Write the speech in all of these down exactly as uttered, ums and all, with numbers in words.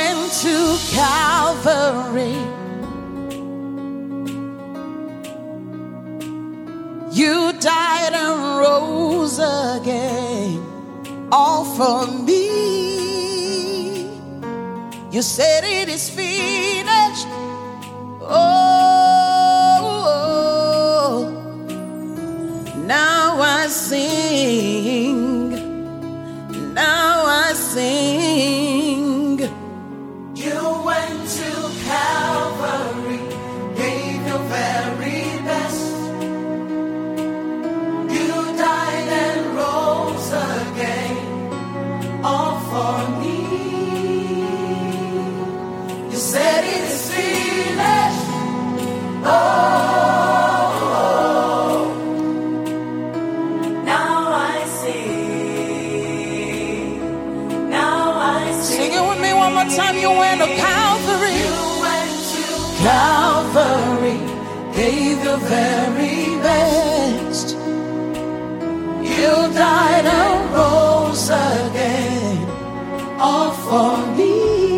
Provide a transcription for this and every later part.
went to Calvary. You died and rose again, all for me. You said it is finished. Oh, now I sing. Now I sing. You went to Calvary, gave your very best. You died and rose again, all for me. You said it is finished. Oh, now I sing. Now I sing. Sing it with me one more time. You went to Calvary. You went to Calvary, gave your very best. You died and rose again, all for me.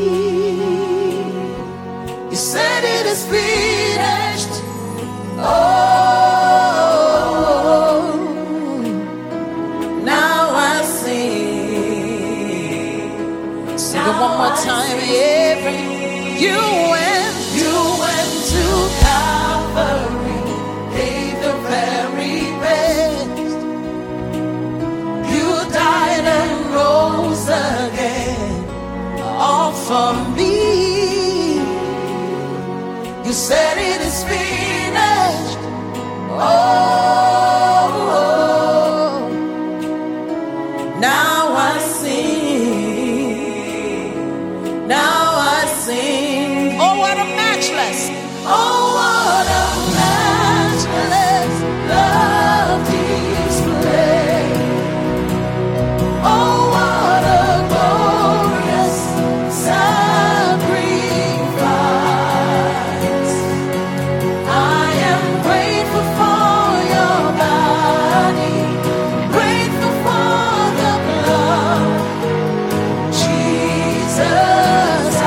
You said it is finished. Oh, now I sing. Sing it one more time, every. You went, you went to Calvary, gave the very best. You died and rose again, all for me. You said it is finished. Oh, now I sing. Now I sing. Oh, what a matchless. Oh, what a matchless love display. Oh, what a glorious sacrifice. I am grateful for your body, grateful for the blood. Jesus,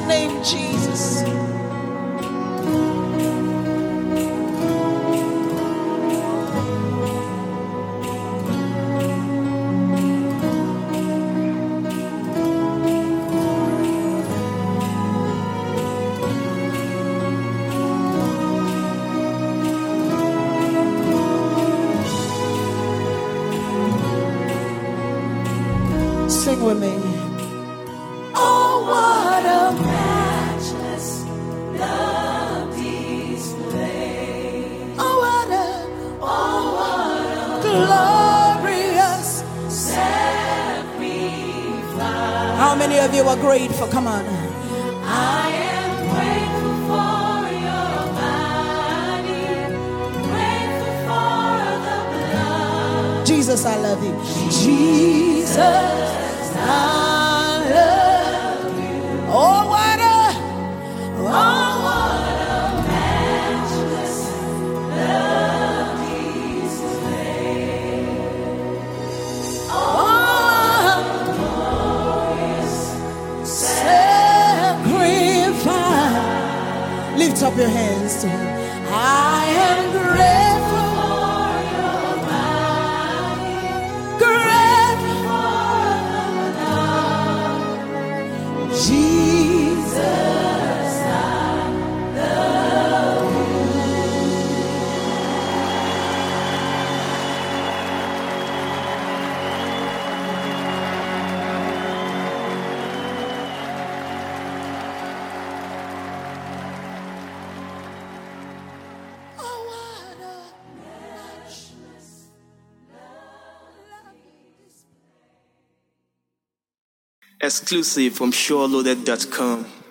name, Jesus. Sing with me. Oh, what a matchless love display. Oh, what a, Oh, what a glorious sacrifice. How many of you are grateful? Come on. I am grateful for your body, grateful for the blood. Jesus, I love you. Jesus, I love you. Oh, what a, Oh, what a matchless love display. oh, Glorious sacrifice. Lift up your hands to him. I am grateful, for your body, grateful, for the blood. Jesus. I love you. Oh, what a Exclusive from SureLoaded dot com.